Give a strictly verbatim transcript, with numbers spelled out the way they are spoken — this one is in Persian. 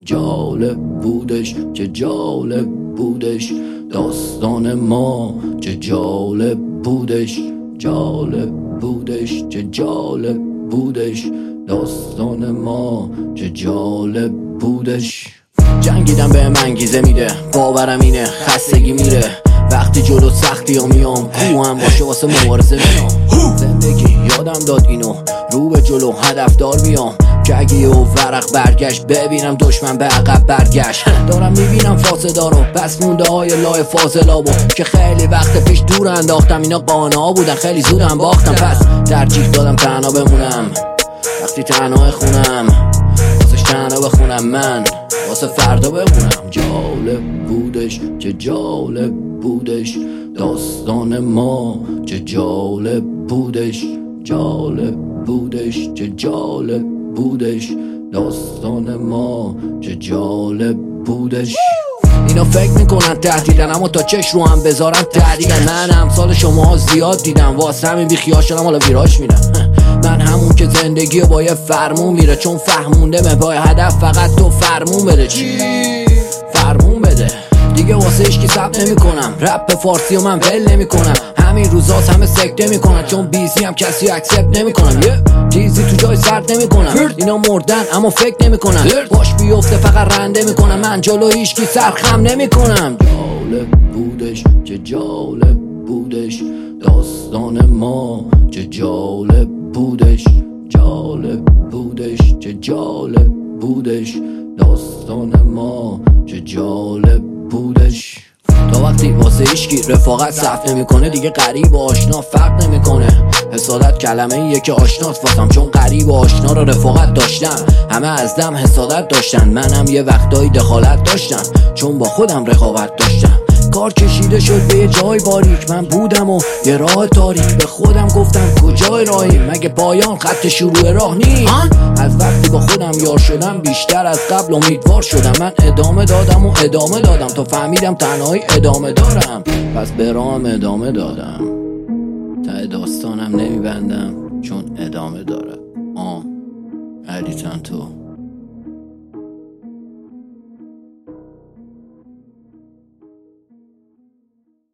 جالب بودش چه جالب بودش داستان ما، چه جالب بودش جالب بودش چه جالب بودش داستان ما، چه جالب بودش. جنگیدم به من انگیزه میده، باورم اینه خستگی میره وقتی جلو سختی ها میام، کو هم باشه واسه مبارزه میام. زندگی یادم داد اینو، رو به جلو هدفدار بیام، که اگه یه ورق برگشت ببینم دشمن به عقب برگشت. دارم میبینم فاسدارو پس مونده های لای فاضلابو که خیلی وقت پیش دور انداختم، اینا قانا بودن خیلی زودم باختم، پس ترجیح دادم تنها بمونم وقتی تنها خونم، واسه تنها بخونم من واسه فردا بمونم. جالب بودش چه جالب بودش داستان ما، چه جالب بودش جالب بودش چه جالب بودش داستان ما، چه جالب بودش. اینا فکر میکنن تهدیدن اما تا چش رو هم بذارن تهدیدن. من امثال شما زیاد دیدم واسه همین بی خیال شدم حالا ویراش میرم. من همون که زندگی با یه فرمون میره، چون فهمونده به پای هدف فقط تو فرمون بده. چی؟ فرمون بده دیگه واسه اشکی ثبت نمی کنم، رپ فارسی و من ول نمی کنم. همین روزاست همه سکته می کنن، چون بیزی هم کسی اکسپت نمی کنم. یه چیزی تو جای سرد نمی کنم، اینا مردن اما فکر نمی کنن، باش بیفته فقط رنده می کنم. من جلو هیچکی سرخم نمی کنم. جالب بودش چه جالب بودش داستان ما، چه جالب بودش جالب بودش چه جالب بودش داستان ما، چه جالب بودش. تا وقتی واسه ایشکی رفاقت صرف نمیکنه، دیگه غریب و آشنا فرق نمیکنه. حسادت کلمه ایه که آشناست واسم، چون غریب و آشنا رو رفاقت داشتم. همه از دم حسادت داشتن، منم یه وقتایی دخالت داشتم، چون با خودم رقابت داشتم. کار کشیده شد به جای باریک، من بودم و یه راه تاریک. به خودم گفتم کجای راهی، مگه پایان خط شروع راه نی؟ از وقتی با خودم یار شدم بیشتر از قبل امیدوار شدم. من ادامه دادم و ادامه دادم تا فهمیدم تنهایی ادامه دارم، پس به راهم ادامه دادم. ته داستانم نمیبندم چون ادامه داره. آه علی تن تو